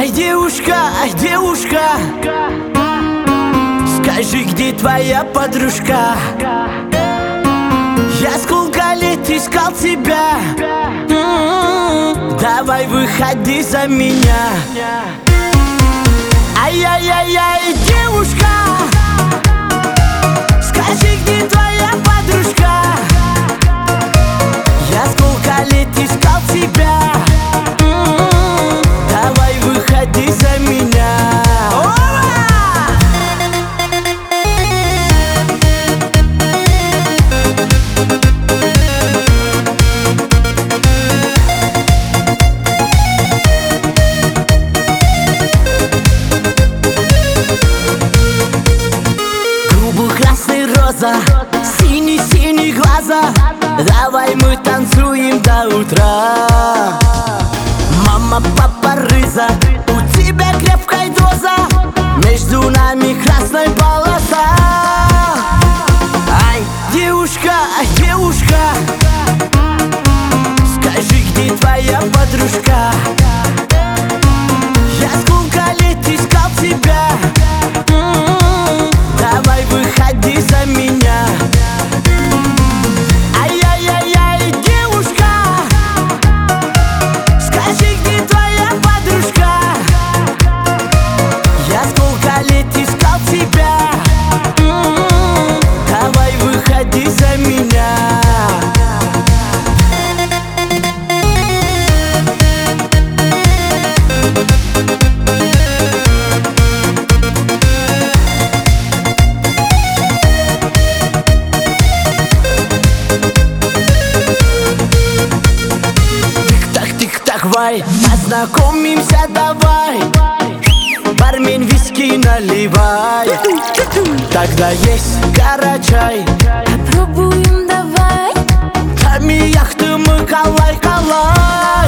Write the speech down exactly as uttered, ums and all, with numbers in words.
Ай, девушка, ай, девушка, скажи, где твоя подружка? Я сколько лет искал тебя. Давай выходи за меня. Ай-яй-яй-яй, девушка, скажи, где твоя подружка? Я сколько лет искал тебя. Давай выходи за меня. Голубо-красный роза, синий-синий глаза. Давай мы танцуем до утра. Мама, папа, рыза, у тебя крепкая доза. Между нами красная полоса. Ай, девушка, ай, девушка, скажи, где твоя подружка? Я сколько лет искал тебя. Давай выходи за меня. Ай-яй-яй-яй, девушка, скажи, где твоя подружка? Я сколько лет искал тебя. Давай выходи за меня. Вай, познакомимся давай. Бармен, виски наливай. Тогда есть карачай. Попробуем давай. Там и яхты мы калай-калай.